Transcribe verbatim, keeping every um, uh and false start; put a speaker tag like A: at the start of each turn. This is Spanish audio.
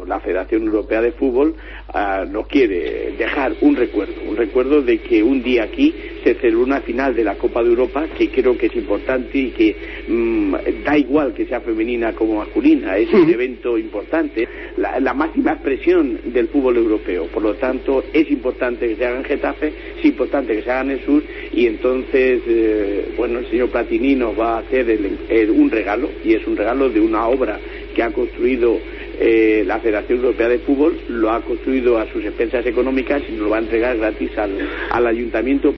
A: la Federación Europea de Fútbol uh, nos quiere dejar un recuerdo, un recuerdo de que un día aquí se celebró una final de la Copa de Europa, que creo que es importante y que mmm, da igual que sea femenina como masculina, es un evento importante, la, la máxima expresión del fútbol europeo. Por lo tanto, es importante que se haga en Getafe, es importante que se haga en el sur, y entonces, eh, bueno, el señor Platini nos va a hacer el, el, un regalo, y es un regalo de una obra que ha construido eh, la Federación Europea de Fútbol, lo ha construido a sus expensas económicas y nos lo va a entregar gratis al, al ayuntamiento.